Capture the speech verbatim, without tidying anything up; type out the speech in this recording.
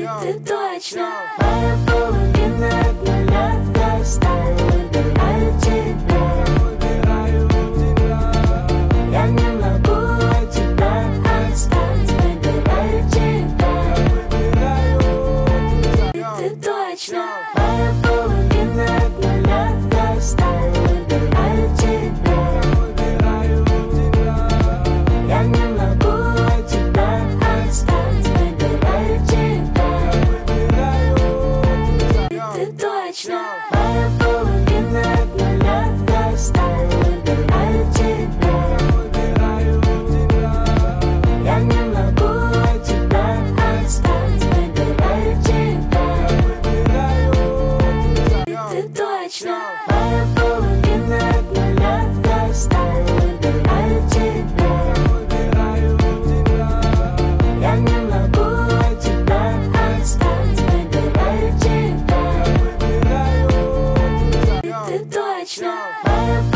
Это точно. Моя половина обнуляет досталь. Выбираю тебя. Я не могу от тебя отстать. Выбираю тебя. Это точно. Моя половина обнуляет досталь. Выбираю тебя. Я не могу от тебя отстать. Выбираю тебя. Это точно. Моя половина обнуляет досталь. Выбираю тебя. Я не могу от тебя отстать. Выбираю тебя. Это точно. Моя половина обнуляет досталь. Выбираю тебя. Я не могу от тебя отстать. Выбираю тебя. Это точно. Моя